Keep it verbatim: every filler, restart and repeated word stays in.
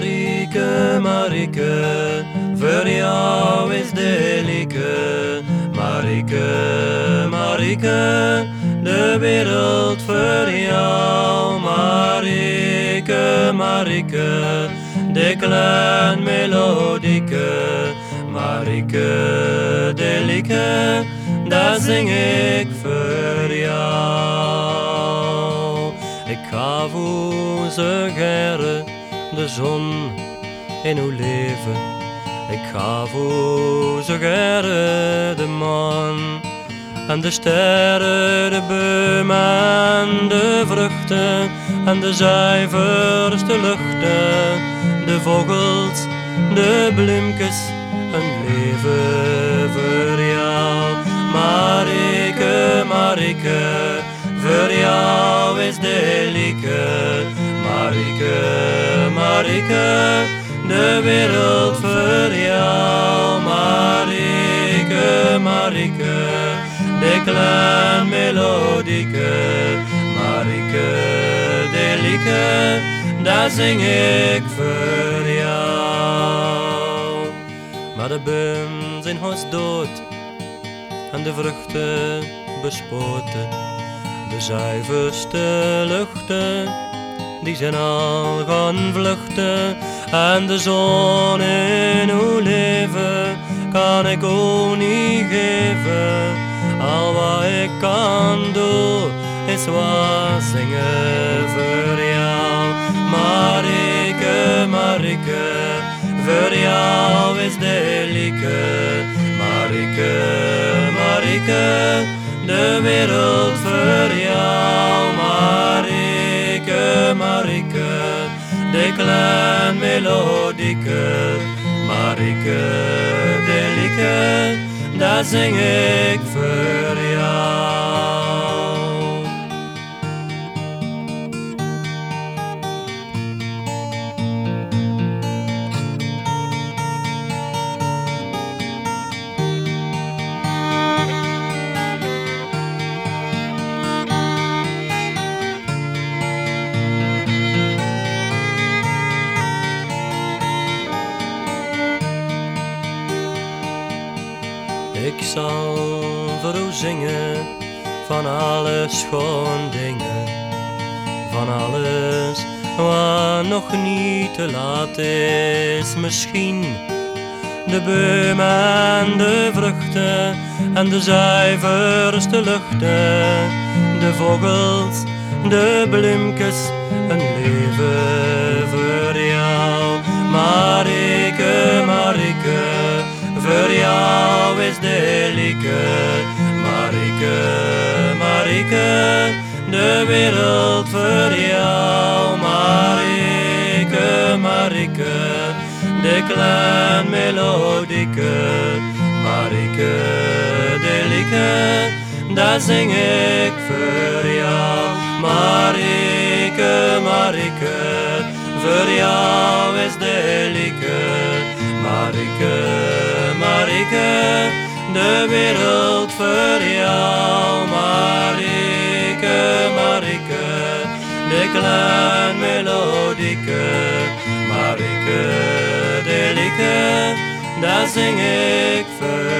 Marieke, Marieke, voor jou is de lieke. Marieke, Marieke, de wereld voor jou. Marieke, Marieke, de klein melodieke. Marieke, de lieke, dat zing ik voor jou. Ik ga voor zo gerre de zon in uw leven. Ik ga voor zo gerre de maan en de sterren, de bomen en de vruchten en de zuiverste luchten, de vogels, de bloemkes, een leven voor jou. Marieke, Marieke, voor jou is de lieke. Marieke, Marieke, de wereld voor jou. Marieke, Marieke, de klein melodieke. Marieke, de lieke, dat zing ik voor jou. Maar de boom zijn huis dood en de vruchten bespoten. De zuiverste luchten, die zijn al gaan vluchten. En de zon in uw leven kan ik ook niet geven. Al wat ik kan doen, is wat zingen voor jou. Marieke, Marieke, voor jou is de lieke. Marieke, Marieke, de wereld voor jou. Marieke, Marieke, de klein melodieke. Marieke, de lieke, dat zing ik voor jou. Ik zal voor u zingen van alle schoon dingen, van alles wat nog niet te laat is misschien. De bomen en de vruchten en de zuiverste luchten, de vogels, de bloemkes, een leven voor jou. Marieke, Marieke, voor jou is de lieke. Marieke, Marieke, de wereld voor jou. Marieke, Marieke, de klein melodieke. Marieke, de lieke, dat zing ik voor jou. Marieke, Marieke, voor jou is de lieke. Marieke, Marieke, de wereld voor jou. Marieke, Marieke, de klein melodieke. Marieke, de lieke, dat zing ik voor